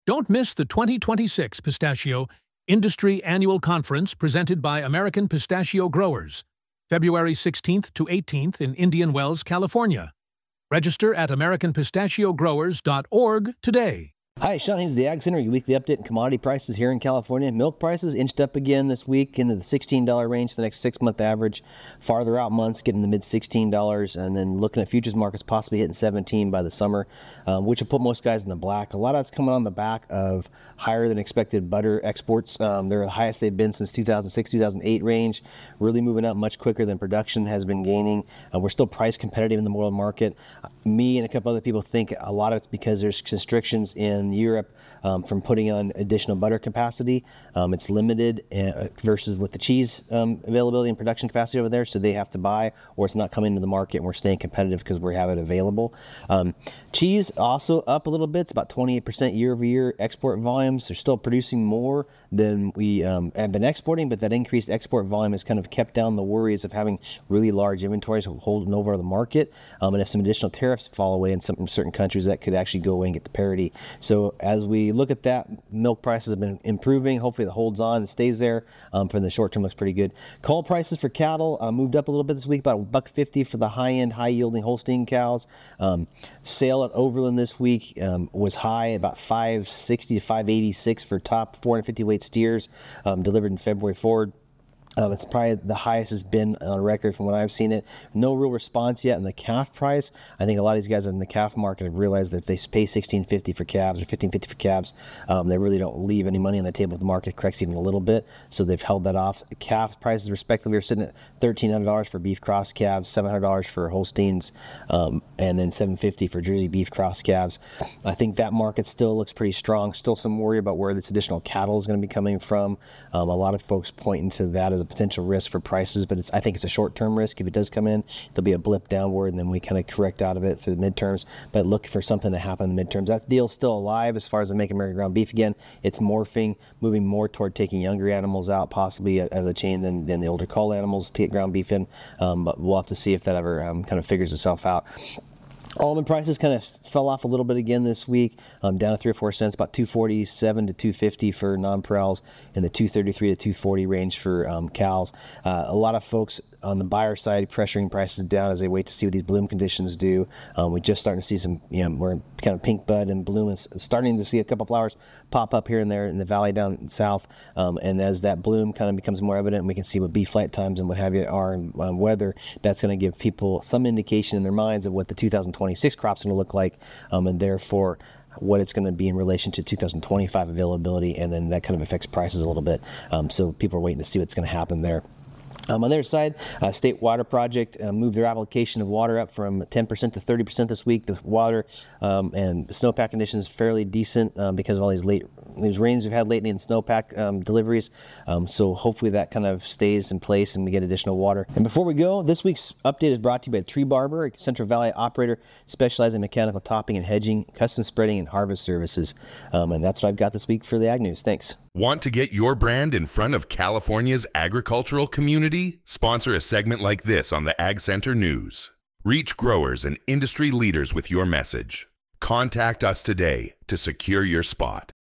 Don't miss the 2026 Pistachio Industry Annual Conference presented by American Pistachio Growers, February 16th to 18th in Indian Wells, California. Register at AmericanPistachioGrowers.org today. Hi, Sean Haynes, the Ag Center. Your weekly update on commodity prices here in California. Milk prices inched up again this week into the $16 range for the next 6-month average. Farther out months getting the mid $16, and then looking at futures markets possibly hitting 17 by the summer, which will put most guys in the black. A lot of that's coming on the back of higher than expected butter exports. They're the highest they've been since 2006, 2008 range, really moving up much quicker than production has been gaining. We're still price competitive in the world market. Me and a couple other people think a lot of it's because there's constrictions in Europe from putting on additional butter capacity. It's limited versus with the cheese availability and production capacity over there, so they have to buy, or it's not coming to the market, and we're staying competitive because we have it available. Cheese also up a little bit. It's about 28% year over year export volumes. They're still producing more than we have been exporting, but that increased export volume has kind of kept down the worries of having really large inventories holding over the market. And if some additional tariffs fall away in certain countries, that could actually go away and get to parity. So as we look at that, milk prices have been improving. Hopefully it holds on and stays there. For the short term, looks pretty good. Cull prices for cattle moved up a little bit this week, about $1.50 for the high-end, high-yielding Holstein cows. Sale at Overland this week was high, about $560 to $586 for top 450 weight steers delivered in February forward. It's probably the highest it's been on record from when I've seen it. No real response yet in the calf price. I think a lot of these guys in the calf market have realized that if they pay $16.50 for calves or $15.50 for calves, they really don't leave any money on the table if the market corrects even a little bit. So they've held that off. Calf prices, respectively, are sitting at $1,300 for beef cross calves, $700 for Holsteins, and then $750 for Jersey beef cross calves. I think that market still looks pretty strong. Still some worry about where this additional cattle is going to be coming from. A lot of folks pointing to that as a potential risk for prices, but I think it's a short-term risk. If it does come in, there'll be a blip downward, and then we kind of correct out of it through the midterms. But look for something to happen in the midterms. That deal's still alive as far as Make American Ground Beef again. It's morphing, moving more toward taking younger animals out, possibly out of the chain than the older cull animals to get ground beef in. But we'll have to see if that ever kind of figures itself out. Almond prices kind of fell off a little bit again this week, down to 3 or 4 cents, about $2.47 to $2.50 for nonpareils, and the $2.33 to $2.40 range for cows. A lot of folks on the buyer side pressuring prices down as they wait to see what these bloom conditions do. We're just starting to see some, we're kind of pink bud and bloom, and starting to see a couple flowers pop up here and there in the valley down south. And as that bloom kind of becomes more evident, we can see what bee flight times and what have you are and weather. That's going to give people some indication in their minds of what the 2026 crop's going to look like, and therefore what it's going to be in relation to 2025 availability, and then that kind of affects prices a little bit. So people are waiting to see what's going to happen there. On the other side, State Water Project moved their application of water up from 10% to 30% this week. The water and snowpack conditions fairly decent because of all these rains we've had lately in snowpack deliveries. So hopefully that kind of stays in place and we get additional water. And before we go, this week's update is brought to you by Tree Barber, a Central Valley operator specializing in mechanical topping and hedging, custom spreading, and harvest services. And that's what I've got this week for the Ag News. Thanks. Want to get your brand in front of California's agricultural community? Sponsor a segment like this on the Ag Center News. Reach growers and industry leaders with your message. Contact us today to secure your spot.